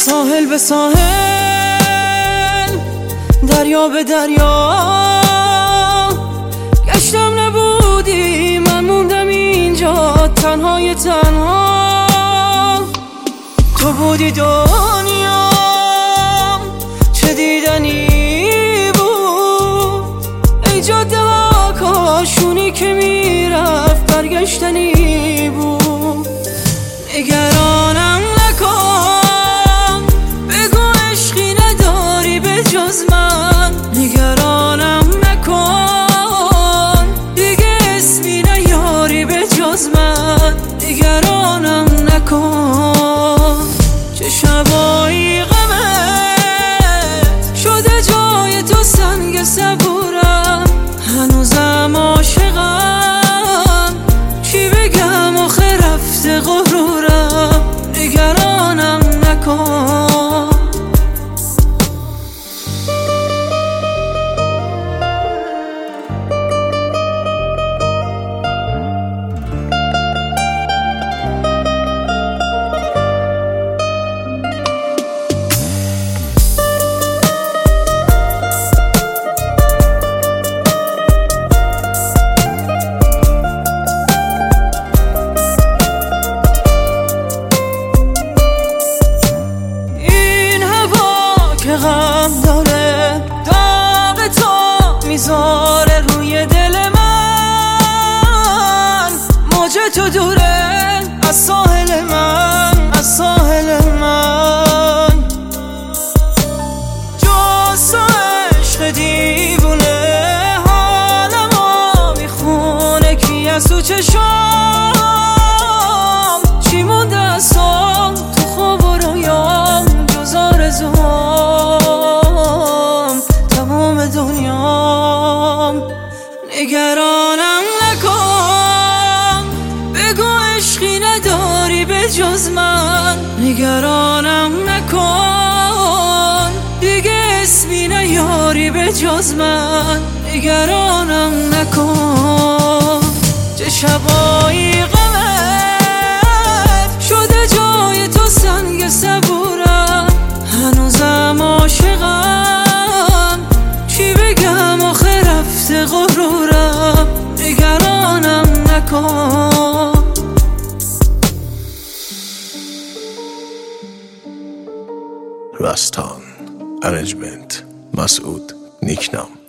ساحل به ساحل، دریا به دریا گشتم نبودی، من موندم اینجا تنهای تنها. تو بودی دنیا چه دیدنی بود، ای جاده ها کاشونی که میرفت برگشتنی بود. نگرانم نکن، بگو عشقی نداری به جز من. نگرانم نکن، دیگه اسمی نیاری به جز من. نگرانم نکن، چه شبایی غمت شده جای تو سنگ صبورم. هنوزم عاشقم، چی بگم آخه رفته غرورم. نگرانم نکن. غم داره داغ تو میذاره روی دل من. موج تو دوره از ساحل من، از ساحل من. جز تو عشق دیوونه حالمو میخونه، کی از تو چشام چی مونده از تو خواب و رویام جز آرزوام تمام دنیام. نگرانم نکن، بگو عشقی نداری به جز من. نگرانم نکن، دیگه اسمی نیاری به جز من. نگرانم نکن، چه شبایی غمت شده جای تو سنگ صبورم. هنوزم عاشقم، چی بگم آخه رفته غرورم. نگرانم نکن. راستان ارنجمنت مسعود نیکنام.